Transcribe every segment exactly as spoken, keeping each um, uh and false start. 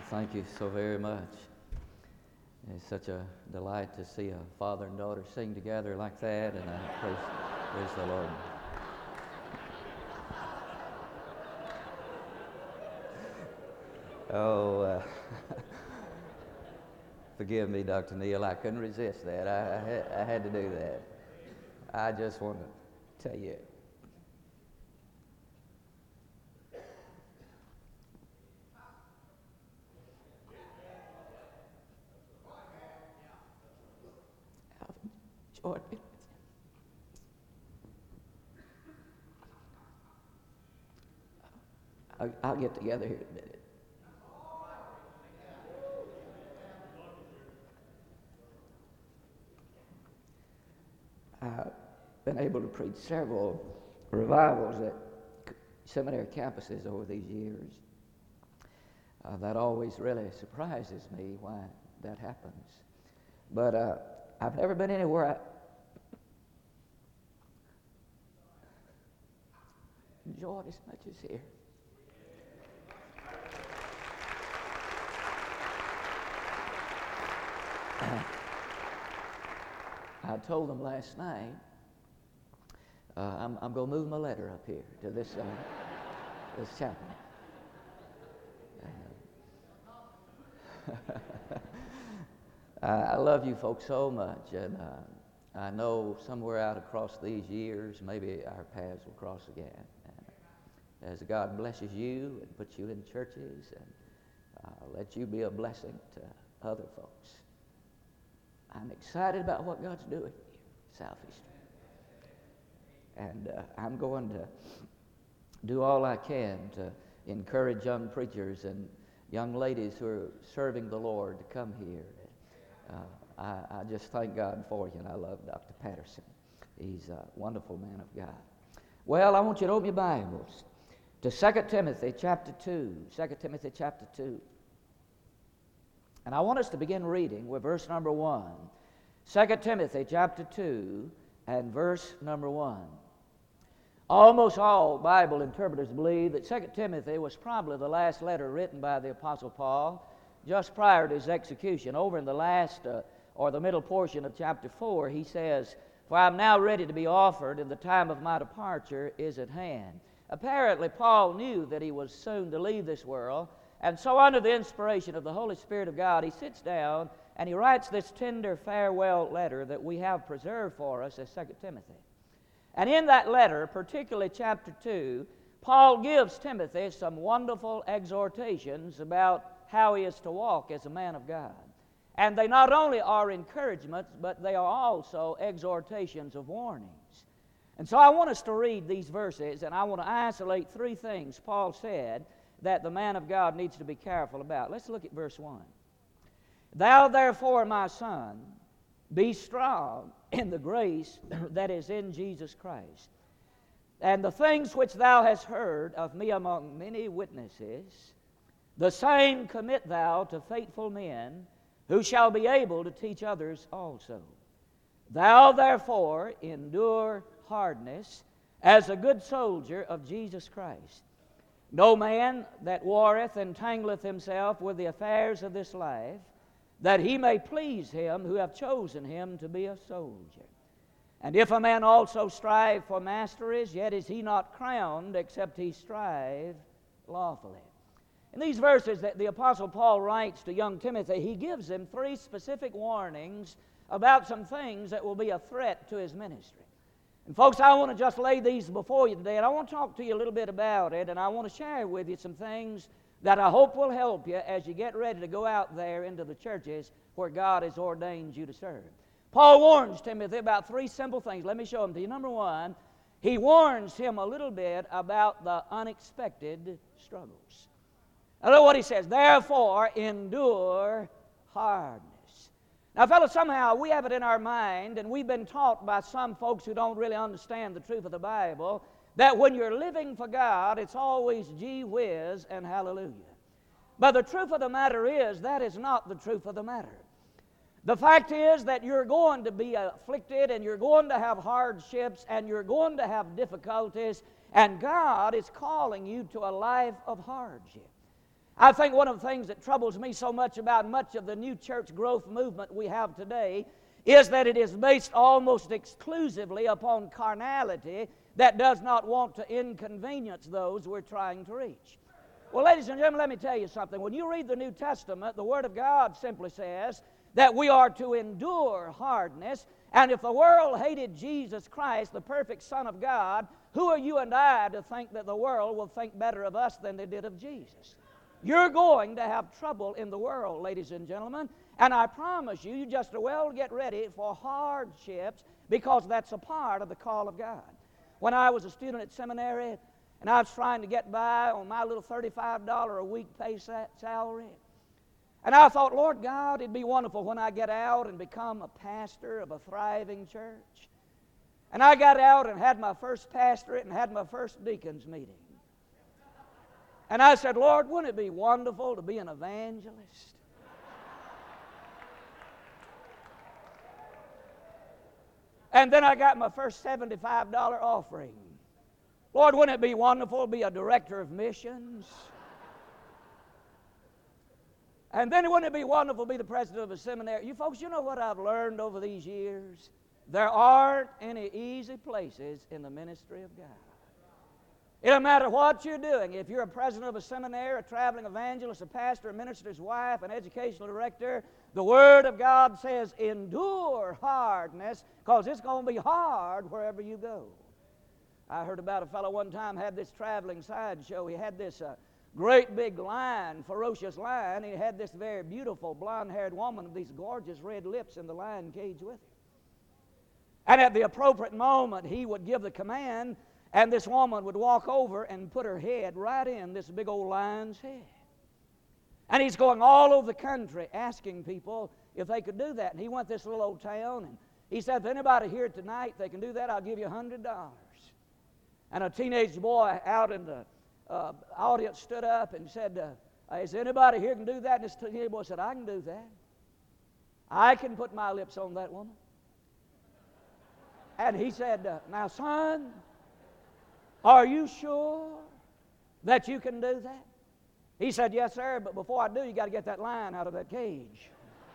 Thank you so very much. It's such a delight to see a father and daughter sing together like that, and I praise, praise the Lord. Oh, uh, forgive me, Doctor Neil. I couldn't resist that. I, I, had, I had to do that. I just want to tell you. Jordan. I'll, I'll get together here in a minute. I've been able to preach several revivals at seminary campuses over these years. Uh, that always really surprises me why that happens. But uh, I've never been anywhere I enjoyed as much as here. I told them last night, uh, I'm, I'm going to move my letter up here to this, uh, this chapel. Uh, I love you folks so much, and uh, I know somewhere out across these years, maybe our paths will cross again. And as God blesses you and puts you in churches and uh, let you be a blessing to other folks, I'm excited about what God's doing here at Southeastern. And uh, I'm going to do all I can to encourage young preachers and young ladies who are serving the Lord to come here. Uh, I, I just thank God for you, and I love Doctor Patterson. He's a wonderful man of God. Well, I want you to open your Bibles to Second Timothy chapter two. Second Timothy chapter two. And I want us to begin reading with verse number one. Second Timothy chapter two and verse number one. Almost all Bible interpreters believe that Second Timothy was probably the last letter written by the Apostle Paul just prior to his execution. Over in the last uh, or the middle portion of chapter four, he says, "For I am now ready to be offered, and the time of my departure is at hand." Apparently, Paul knew that he was soon to leave this world, and so under the inspiration of the Holy Spirit of God, he sits down and he writes this tender farewell letter that we have preserved for us as Second Timothy. And in that letter, particularly chapter two, Paul gives Timothy some wonderful exhortations about how he is to walk as a man of God. And they not only are encouragements, but they are also exhortations of warnings. And so I want us to read these verses, and I want to isolate three things Paul said that the man of God needs to be careful about. Let's look at verse one. "Thou therefore, my son, be strong in the grace that is in Jesus Christ. And the things which thou hast heard of me among many witnesses, the same commit thou to faithful men, who shall be able to teach others also. Thou therefore endure hardness as a good soldier of Jesus Christ. No man that warreth entangleth himself with the affairs of this life, that he may please him who hath chosen him to be a soldier. And if a man also strive for masteries, yet is he not crowned, except he strive lawfully." In these verses that the Apostle Paul writes to young Timothy, he gives him three specific warnings about some things that will be a threat to his ministry. And folks, I want to just lay these before you today, and I want to talk to you a little bit about it, and I want to share with you some things that I hope will help you as you get ready to go out there into the churches where God has ordained you to serve. Paul warns Timothy about three simple things. Let me show them to you. Number one, he warns him a little bit about the unexpected struggles. Now look what he says, "Therefore endure hardness." Now, fellas, somehow we have it in our mind, and we've been taught by some folks who don't really understand the truth of the Bible, that when you're living for God, it's always gee whiz and hallelujah. But the truth of the matter is, that is not the truth of the matter. The fact is that you're going to be afflicted, and you're going to have hardships, and you're going to have difficulties, and God is calling you to a life of hardship. I think one of the things that troubles me so much about much of the new church growth movement we have today is that it is based almost exclusively upon carnality that does not want to inconvenience those we're trying to reach. Well, ladies and gentlemen, let me tell you something. When you read the New Testament, the Word of God simply says that we are to endure hardness, and if the world hated Jesus Christ, the perfect Son of God, who are you and I to think that the world will think better of us than they did of Jesus? You're going to have trouble in the world, ladies and gentlemen, and I promise you, you just as well get ready for hardships, because that's a part of the call of God. When I was a student at seminary, and I was trying to get by on my little thirty-five dollars a week pay salary, and I thought, Lord God, it'd be wonderful when I get out and become a pastor of a thriving church. And I got out and had my first pastorate and had my first deacons meeting. And I said, Lord, wouldn't it be wonderful to be an evangelist? And then I got my first seventy-five dollars offering. Lord, wouldn't it be wonderful to be a director of missions? And then wouldn't it be wonderful to be the president of a seminary? You folks, you know what I've learned over these years? There aren't any easy places in the ministry of God. It doesn't matter what you're doing. If you're a president of a seminary, a traveling evangelist, a pastor, a minister's wife, an educational director, the Word of God says, endure hardness, because it's going to be hard wherever you go. I heard about a fellow one time had this traveling sideshow. He had this uh, great big lion, ferocious lion. He had this very beautiful blonde-haired woman with these gorgeous red lips in the lion cage with him. And at the appropriate moment, he would give the command, and this woman would walk over and put her head right in this big old lion's head. And he's going all over the country asking people if they could do that. And he went to this little old town, and he said, if anybody here tonight they can do that, I'll give you one hundred dollars. And a teenage boy out in the uh, audience stood up and said, uh, is there anybody here can do that? And this teenage boy said, I can do that. I can put my lips on that woman. And he said, uh, now son, are you sure that you can do that? He said, yes, sir, but before I do, you got to get that lion out of that cage.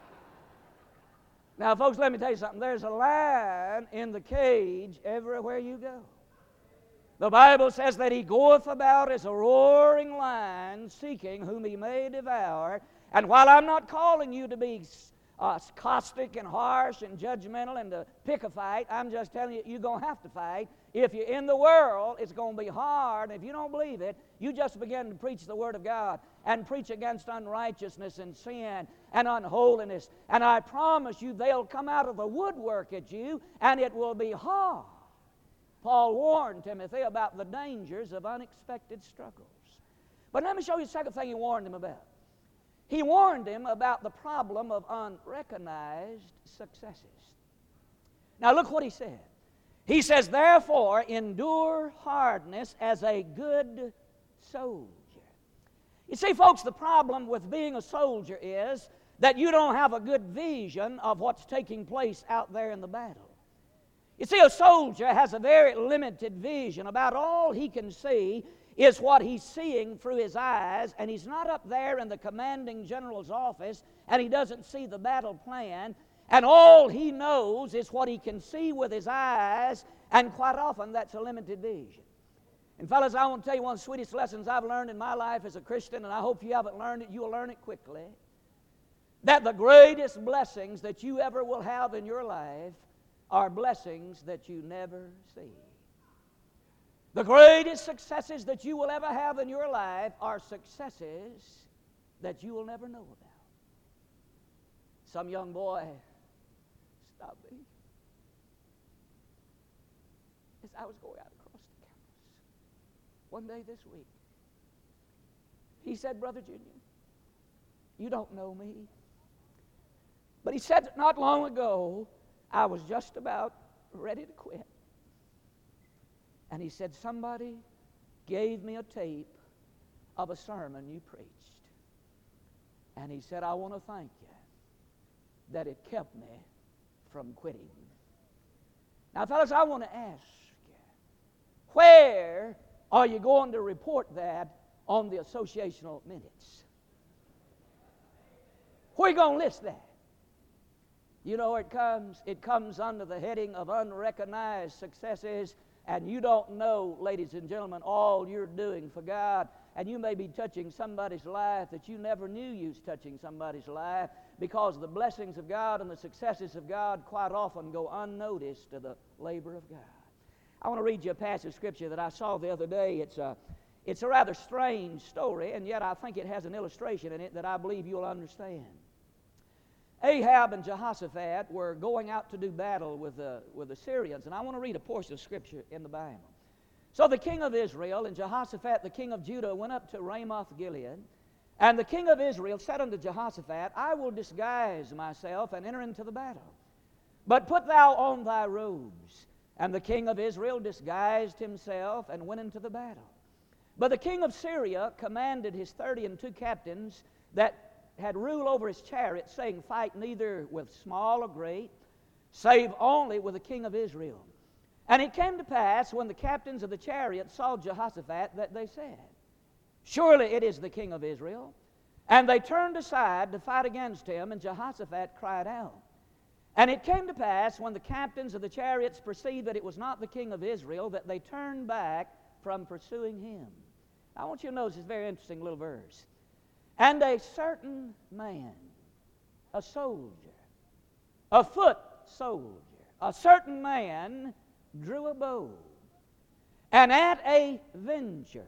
Now, folks, let me tell you something. There's a lion in the cage everywhere you go. The Bible says that he goeth about as a roaring lion, seeking whom he may devour. And while I'm not calling you to be uh, caustic and harsh and judgmental and to pick a fight, I'm just telling you, you're going to have to fight. If you're in the world, it's going to be hard. If you don't believe it, you just begin to preach the Word of God and preach against unrighteousness and sin and unholiness. And I promise you, they'll come out of the woodwork at you, and it will be hard. Paul warned Timothy about the dangers of unexpected struggles. But let me show you the second thing he warned him about. He warned him about the problem of unrecognized successes. Now look what he said. He says, therefore, endure hardness as a good soldier. You see, folks, the problem with being a soldier is that you don't have a good vision of what's taking place out there in the battle. You see, a soldier has a very limited vision. About all he can see is what he's seeing through his eyes, and he's not up there in the commanding general's office, and he doesn't see the battle plan, and all he knows is what he can see with his eyes, and quite often that's a limited vision. And fellas, I want to tell you one of the sweetest lessons I've learned in my life as a Christian, and I hope you haven't learned it, you'll learn it quickly, that the greatest blessings that you ever will have in your life are blessings that you never see. The greatest successes that you will ever have in your life are successes that you will never know about. Some young boy stopped me as I was going out across the campus one day this week. He said, Brother Junior, you don't know me. But he said that not long ago, I was just about ready to quit. And he said, somebody gave me a tape of a sermon you preached. And he said, I want to thank you that it kept me from quitting. Now, fellas, I want to ask you, where are you going to report that on the associational minutes? Where are you going to list that? You know where it comes? It comes under the heading of unrecognized successes, and you don't know, ladies and gentlemen, all you're doing for God. And you may be touching somebody's life that you never knew you was touching somebody's life, because the blessings of God and the successes of God quite often go unnoticed to the labor of God. I want to read you a passage of Scripture that I saw the other day. It's a, it's a rather strange story, and yet I think it has an illustration in it that I believe you'll understand. Ahab and Jehoshaphat were going out to do battle with the, with the Syrians, and I want to read a portion of Scripture in the Bible. So the king of Israel and Jehoshaphat, the king of Judah, went up to Ramoth-Gilead, and the king of Israel said unto Jehoshaphat, I will disguise myself and enter into the battle, but put thou on thy robes. And the king of Israel disguised himself and went into the battle. But the king of Syria commanded his thirty and two captains that had rule over his chariot, saying, Fight neither with small or great, save only with the king of Israel. And it came to pass, when the captains of the chariot saw Jehoshaphat, that they said, Surely it is the king of Israel. And they turned aside to fight against him, and Jehoshaphat cried out. And it came to pass, when the captains of the chariots perceived that it was not the king of Israel, that they turned back from pursuing him. I want you to notice this very interesting little verse. And a certain man, a soldier, a foot soldier, a certain man drew a bow, and at a venture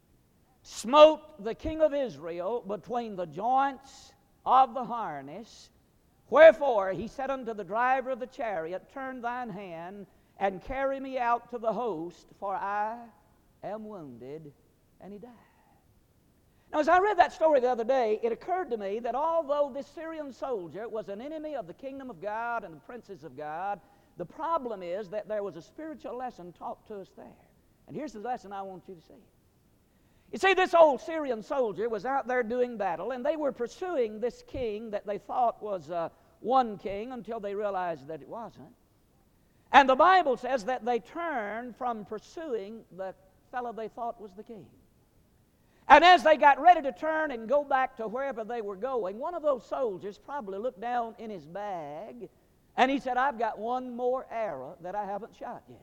smote the king of Israel between the joints of the harness. Wherefore he said unto the driver of the chariot, Turn thine hand, and carry me out to the host, for I am wounded. And he died. Now, as I read that story the other day, it occurred to me that although this Syrian soldier was an enemy of the kingdom of God and the princes of God, the problem is that there was a spiritual lesson taught to us there. And here's the lesson I want you to see. You see, this old Syrian soldier was out there doing battle, and they were pursuing this king that they thought was uh, one king until they realized that it wasn't. And the Bible says that they turned from pursuing the fellow they thought was the king. And as they got ready to turn and go back to wherever they were going, one of those soldiers probably looked down in his bag, and he said, I've got one more arrow that I haven't shot yet.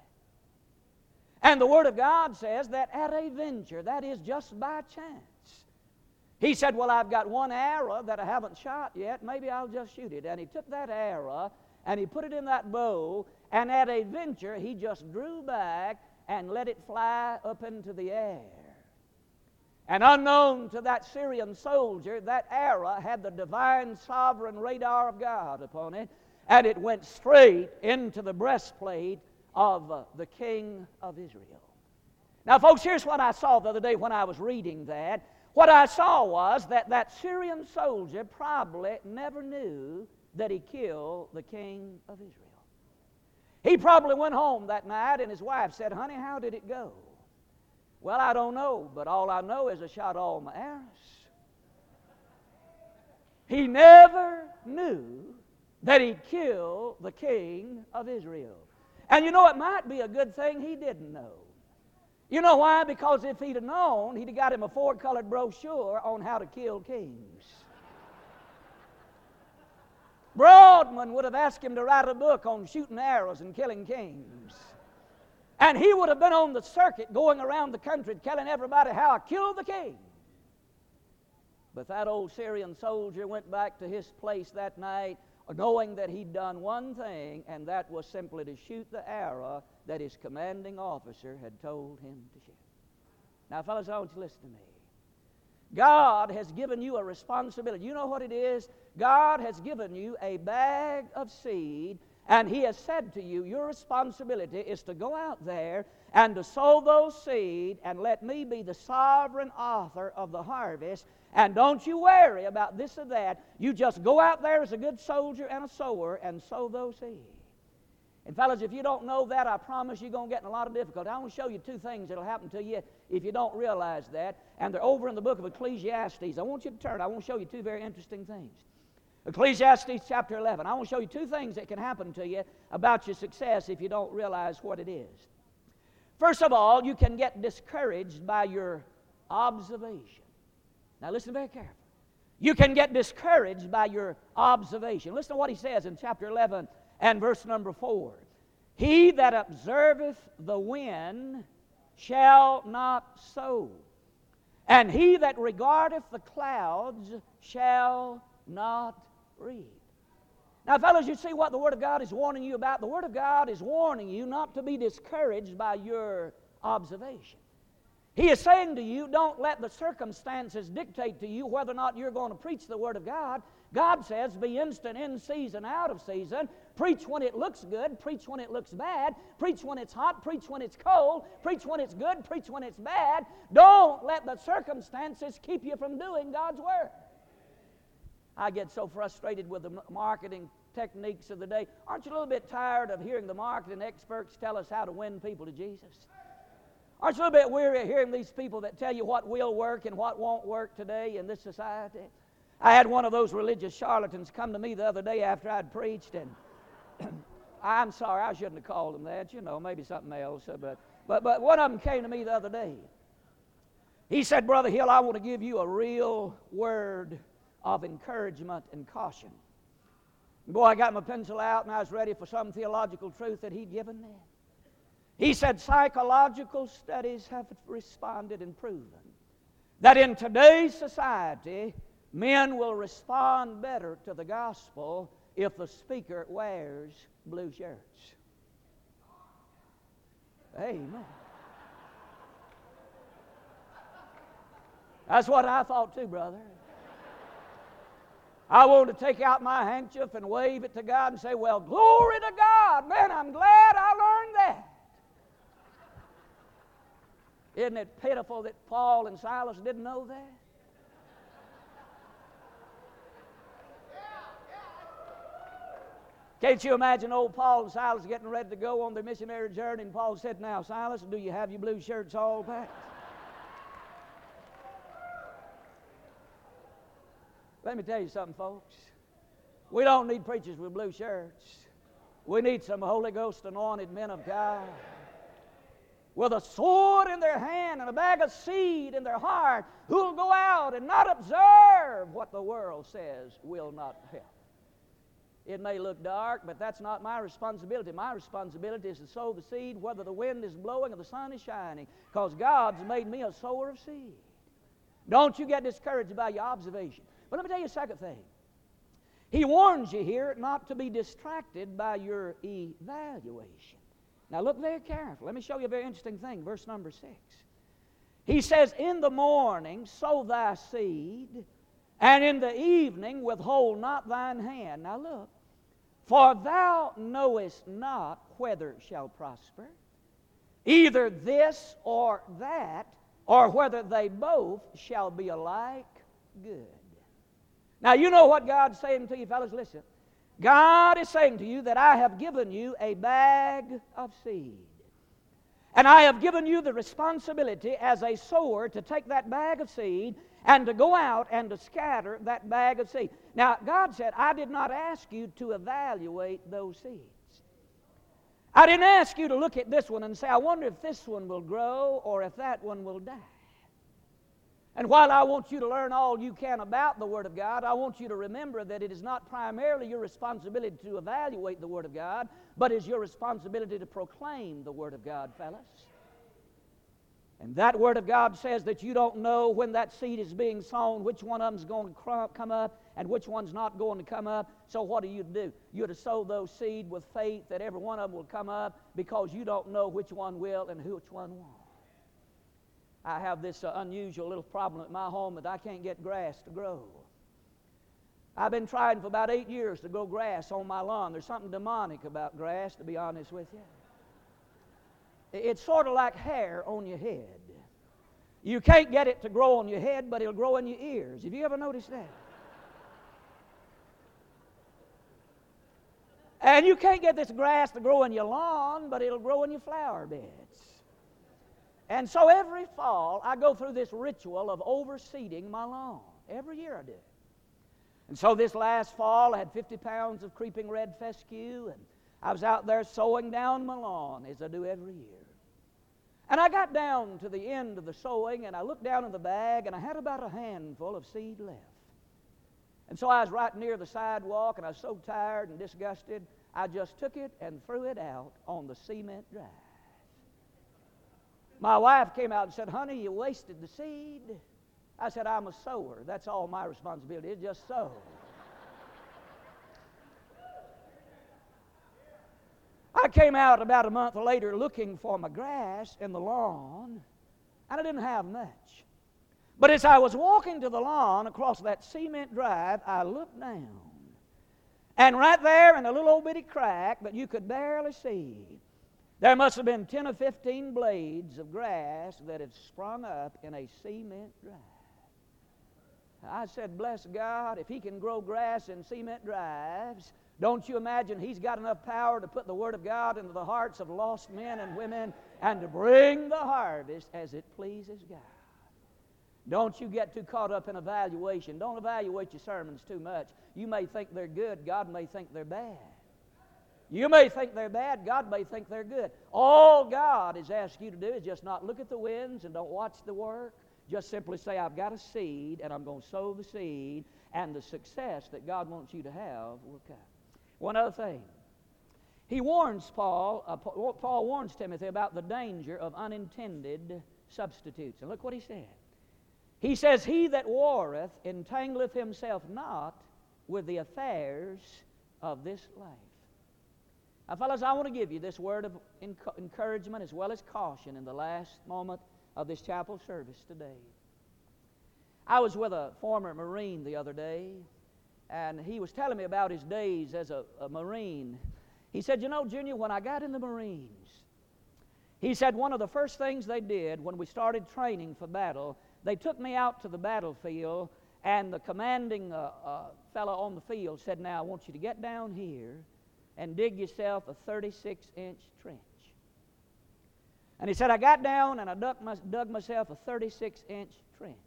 And the Word of God says that at a venture, that is just by chance, he said, well, I've got one arrow that I haven't shot yet, maybe I'll just shoot it. And he took that arrow, and he put it in that bow, and at a venture, he just drew back and let it fly up into the air. And unknown to that Syrian soldier, that arrow had the divine sovereign radar of God upon it, and it went straight into the breastplate of uh, the king of Israel. Now, folks, here's what I saw the other day when I was reading that. What I saw was that that Syrian soldier probably never knew that he killed the king of Israel. He probably went home that night, and his wife said, honey, how did it go? Well, I don't know, but all I know is I shot all my arrows. He never knew that he killed the king of Israel. And you know, it might be a good thing he didn't know. You know why? Because if he'd have known, he'd have got him a four-colored brochure on how to kill kings. Broadman would have asked him to write a book on shooting arrows and killing kings. And he would have been on the circuit going around the country telling everybody how I killed the king. But that old Syrian soldier went back to his place that night knowing that he'd done one thing, and that was simply to shoot the arrow that his commanding officer had told him to shoot. Now, fellas, I want you to listen to me. God has given you a responsibility. You know what it is? God has given you a bag of seed, and He has said to you, your responsibility is to go out there and to sow those seed, and let me be the sovereign author of the harvest. And don't you worry about this or that. You just go out there as a good soldier and a sower and sow those seeds. And fellas, if you don't know that, I promise you're going to get in a lot of difficulty. I want to show you two things that will happen to you if you don't realize that. And they're over in the book of Ecclesiastes. I want you to turn. I want to show you two very interesting things. Ecclesiastes chapter eleven. I want to show you two things that can happen to you about your success if you don't realize what it is. First of all, you can get discouraged by your observation. Now listen very carefully. You can get discouraged by your observation. Listen to what he says in chapter eleven and verse number four. He that observeth the wind shall not sow, and he that regardeth the clouds shall not reap. Now, fellows, you see what the Word of God is warning you about? The Word of God is warning you not to be discouraged by your observation. He is saying to you, don't let the circumstances dictate to you whether or not you're going to preach the Word of God. God says, be instant in season, out of season. Preach when it looks good, preach when it looks bad, preach when it's hot, preach when it's cold, preach when it's good, preach when it's bad. Don't let the circumstances keep you from doing God's Word. I get so frustrated with the marketing techniques of the day. Aren't you a little bit tired of hearing the marketing experts tell us how to win people to Jesus? Aren't you a little bit weary of hearing these people that tell you what will work and what won't work today in this society? I had one of those religious charlatans come to me the other day after I'd preached, and I'm sorry, I shouldn't have called him that, you know, maybe something else, but, but, but one of them came to me the other day. He said, Brother Hill, I want to give you a real word of encouragement and caution. Boy, I got my pencil out and I was ready for some theological truth that he'd given me. He said, psychological studies have responded and proven that in today's society, men will respond better to the gospel if the speaker wears blue shirts. Amen. That's what I thought too, brother. I wanted to take out my handkerchief and wave it to God and say, well, glory to God. Man, I'm glad I learned that. Isn't it pitiful that Paul and Silas didn't know that? Can't you imagine old Paul and Silas getting ready to go on their missionary journey, and Paul said, now, Silas, do you have your blue shirts all packed? Let me tell you something, folks. We don't need preachers with blue shirts. We need some Holy Ghost anointed men of God with a sword in their hand and a bag of seed in their heart who will go out and not observe what the world says will not help. It may look dark, but that's not my responsibility. My responsibility is to sow the seed whether the wind is blowing or the sun is shining, because God's made me a sower of seed. Don't you get discouraged by your observation. But let me tell you a second thing. He warns you here not to be distracted by your evaluation. Now look very carefully. Let me show you a very interesting thing. Verse number six. He says, in the morning sow thy seed, and in the evening withhold not thine hand. Now look. For thou knowest not whether shall prosper, either this or that, or whether they both shall be alike good. Now, you know what God's saying to you, fellas? Listen. God is saying to you that I have given you a bag of seed. And I have given you the responsibility as a sower to take that bag of seed and to go out and to scatter that bag of seed. Now, God said, I did not ask you to evaluate those seeds. I didn't ask you to look at this one and say, I wonder if this one will grow or if that one will die. And while I want you to learn all you can about the Word of God, I want you to remember that it is not primarily your responsibility to evaluate the Word of God, but is your responsibility to proclaim the Word of God, fellas. And that Word of God says that you don't know when that seed is being sown, which one of them is going to come up and which one's not going to come up. So what are you to do? You're to sow those seed with faith that every one of them will come up, because you don't know which one will and which one won't. I have this uh, unusual little problem at my home that I can't get grass to grow. I've been trying for about eight years to grow grass on my lawn. There's something demonic about grass, to be honest with you. It's sort of like hair on your head. You can't get it to grow on your head, but it'll grow in your ears. Have you ever noticed that? And you can't get this grass to grow in your lawn, but it'll grow in your flower beds. And so every fall, I go through this ritual of overseeding my lawn. Every year I do. And so this last fall, I had fifty pounds of creeping red fescue, and I was out there sowing down my lawn, as I do every year. And I got down to the end of the sowing, and I looked down in the bag, and I had about a handful of seed left. And so I was right near the sidewalk, and I was so tired and disgusted, I just took it and threw it out on the cement drive. My wife came out and said, "Honey, you wasted the seed." I said, "I'm a sower. That's all my responsibility is, just sow." I came out about a month later looking for my grass in the lawn, and I didn't have much. But as I was walking to the lawn across that cement drive, I looked down. And right there in a little old bitty crack that you could barely see, there must have been ten or fifteen blades of grass that had sprung up in a cement drive. I said, "Bless God, if He can grow grass in cement drives, don't you imagine He's got enough power to put the Word of God into the hearts of lost men and women and to bring the harvest as it pleases God." Don't you get too caught up in evaluation. Don't evaluate your sermons too much. You may think they're good. God may think they're bad. You may think they're bad. God may think they're good. All God is asking you to do is just not look at the winds and don't watch the work. Just simply say, "I've got a seed, and I'm going to sow the seed, and the success that God wants you to have will come." One other thing. He warns Paul, uh, Paul warns Timothy about the danger of unintended substitutes. And look what he said. He says, "He that warreth entangleth himself not with the affairs of this life." Now, fellas, I want to give you this word of encouragement as well as caution in the last moment of this chapel service today. I was with a former Marine the other day, and he was telling me about his days as a, a Marine. He said, "You know, Junior, when I got in the Marines," he said, "one of the first things they did when we started training for battle, they took me out to the battlefield, and the commanding uh, uh, fellow on the field said, 'Now, I want you to get down here and dig yourself a thirty-six inch trench.' And he said, I got down and I dug, my, dug myself a thirty-six inch trench.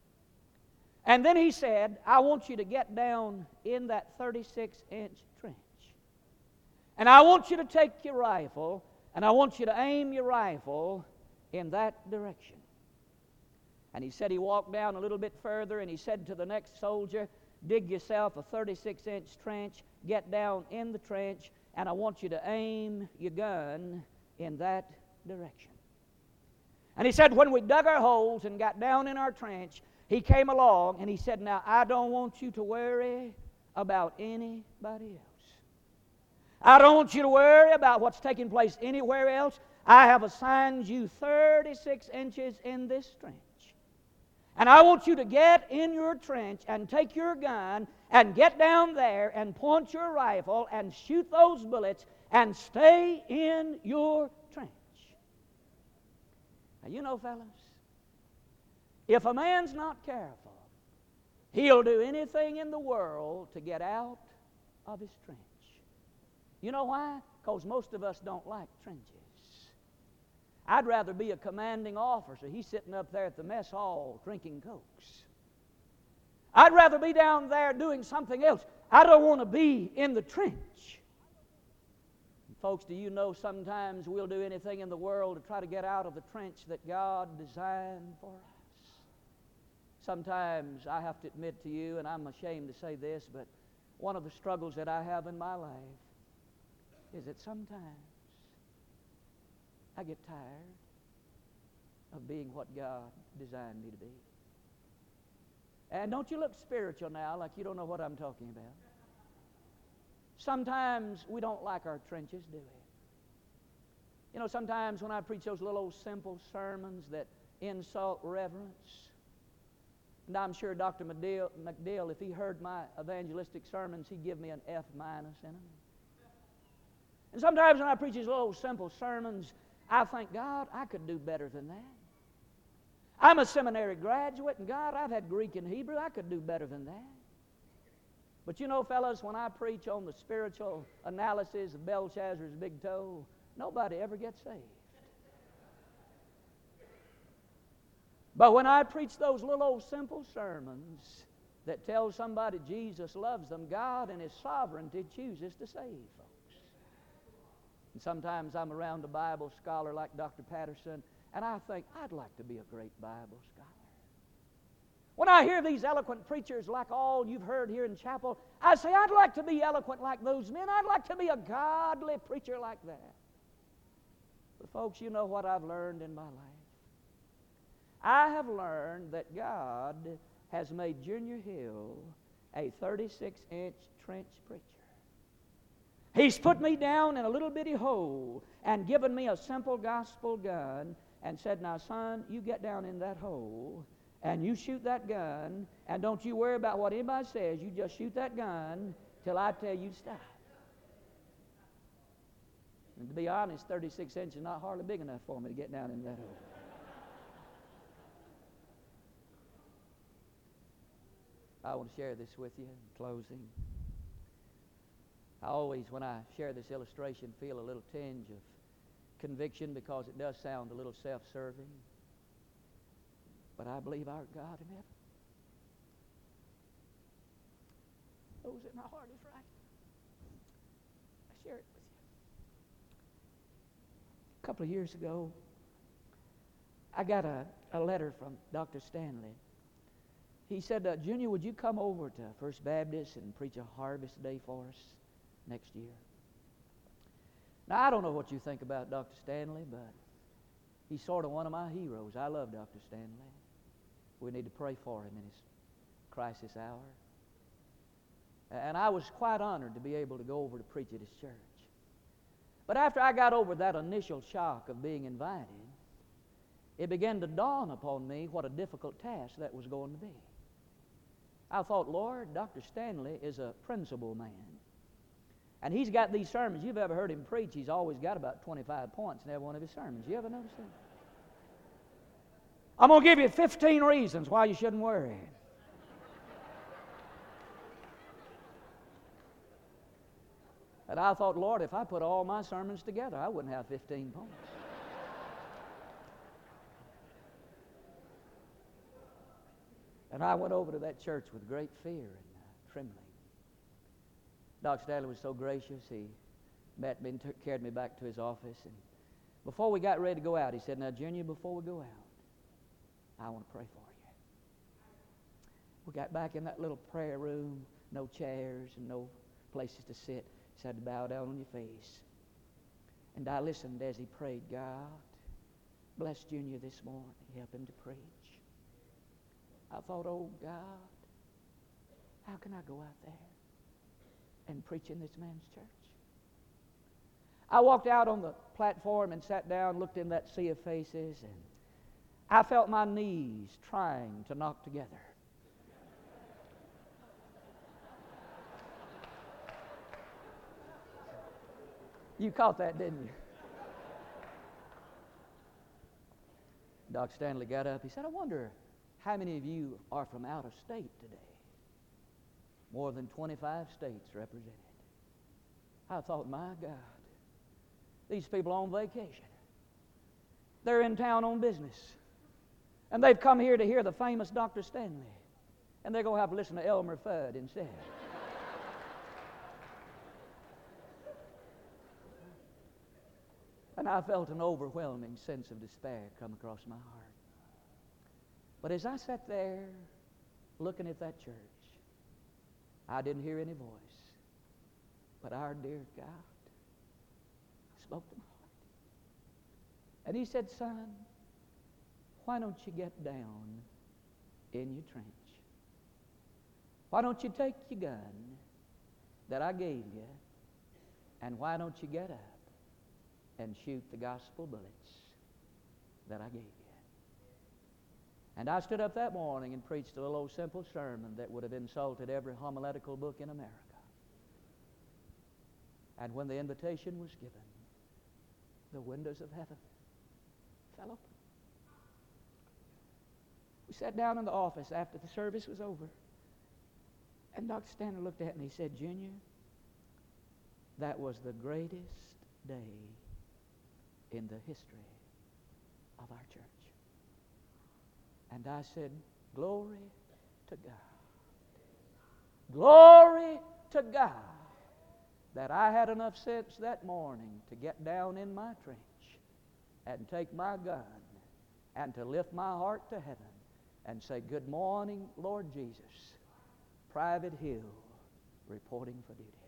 And then he said, I want you to get down in that thirty-six inch trench. And I want you to take your rifle, and I want you to aim your rifle in that direction." And he said he walked down a little bit further, and he said to the next soldier, dig yourself a thirty-six inch trench, get down in the trench, and I want you to aim your gun in that direction. And he said when we dug our holes and got down in our trench, he came along and he said, now I don't want you to worry about anybody else. I don't want you to worry about what's taking place anywhere else. I have assigned you thirty-six inches in this trench. And I want you to get in your trench and take your gun and get down there and point your rifle and shoot those bullets and stay in your trench. Now, you know, fellas, if a man's not careful, he'll do anything in the world to get out of his trench. You know why? Because most of us don't like trenches. I'd rather be a commanding officer. He's sitting up there at the mess hall drinking Cokes. I'd rather be down there doing something else. I don't want to be in the trench. And folks, do you know sometimes we'll do anything in the world to try to get out of the trench that God designed for us? Sometimes I have to admit to you, and I'm ashamed to say this, but one of the struggles that I have in my life is that sometimes I get tired of being what God designed me to be. And don't you look spiritual now like you don't know what I'm talking about. Sometimes we don't like our trenches, do we? You know, sometimes when I preach those little old simple sermons that insult reverence, and I'm sure Doctor McDill, McDill, if he heard my evangelistic sermons, he'd give me an F minus in them. And sometimes when I preach these little old simple sermons, I think, God, I could do better than that. I'm a seminary graduate, and God, I've had Greek and Hebrew. I could do better than that. But you know, fellas, when I preach on the spiritual analysis of Belshazzar's big toe, nobody ever gets saved. But when I preach those little old simple sermons that tell somebody Jesus loves them, God in His sovereignty chooses to save folks. And sometimes I'm around a Bible scholar like Doctor Patterson, and I think, I'd like to be a great Bible scholar. When I hear these eloquent preachers like all you've heard here in chapel, I say, I'd like to be eloquent like those men. I'd like to be a godly preacher like that. But folks, you know what I've learned in my life? I have learned that God has made Junior Hill a thirty-six inch trench preacher. He's put me down in a little bitty hole and given me a simple gospel gun and said, now son, you get down in that hole and you shoot that gun, and don't you worry about what anybody says. You just shoot that gun till I tell you to stop. And to be honest, thirty-six inches is not hardly big enough for me to get down in that hole. I want to share this with you in closing. I always, when I share this illustration, feel a little tinge of conviction because it does sound a little self-serving. But I believe our God in heaven knows that my heart is right. I share it with you. A couple of years ago, I got a, a letter from Doctor Stanley. He said, uh, Junior, would you come over to First Baptist and preach a harvest day for us next year? Now, I don't know what you think about Doctor Stanley, but he's sort of one of my heroes. I love Doctor Stanley. We need to pray for him in his crisis hour. And I was quite honored to be able to go over to preach at his church. But after I got over that initial shock of being invited, it began to dawn upon me what a difficult task that was going to be. I thought, Lord, Doctor Stanley is a principled man. And he's got these sermons. You've ever heard him preach, he's always got about twenty-five points in every one of his sermons. You ever notice that? I'm going to give you fifteen reasons why you shouldn't worry. And I thought, Lord, if I put all my sermons together, I wouldn't have fifteen points. And I went over to that church with great fear and uh, trembling. Doctor Stanley was so gracious. He met me and took, carried me back to his office. And before we got ready to go out, he said, now, Junior, before we go out, I want to pray for you. We got back in that little prayer room, no chairs and no places to sit. He said to bow down on your face. And I listened as he prayed, God, bless Junior this morning. Help him to preach. I thought, oh, God, how can I go out there and preach in this man's church? I walked out on the platform and sat down, looked in that sea of faces, and I felt my knees trying to knock together. You caught that, didn't you? Doctor Stanley got up. He said, I wonder how many of you are from out of state today? More than twenty-five states represented. I thought, my God, these people are on vacation. They're in town on business. And they've come here to hear the famous Doctor Stanley. And they're going to have to listen to Elmer Fudd instead. And I felt an overwhelming sense of despair come across my heart. But as I sat there looking at that church, I didn't hear any voice. But our dear God spoke to my heart. And he said, son, why don't you get down in your trench? Why don't you take your gun that I gave you, and why don't you get up and shoot the gospel bullets that I gave you? And I stood up that morning and preached a little old simple sermon that would have insulted every homiletical book in America. And when the invitation was given, the windows of heaven fell open. We sat down in the office after the service was over, and Doctor Stanley looked at me and he said, Junior, that was the greatest day in the history of our church. And I said, glory to God. Glory to God that I had enough sense that morning to get down in my trench and take my gun and to lift my heart to heaven and say, "Good morning, Lord Jesus. Private Hill, reporting for duty."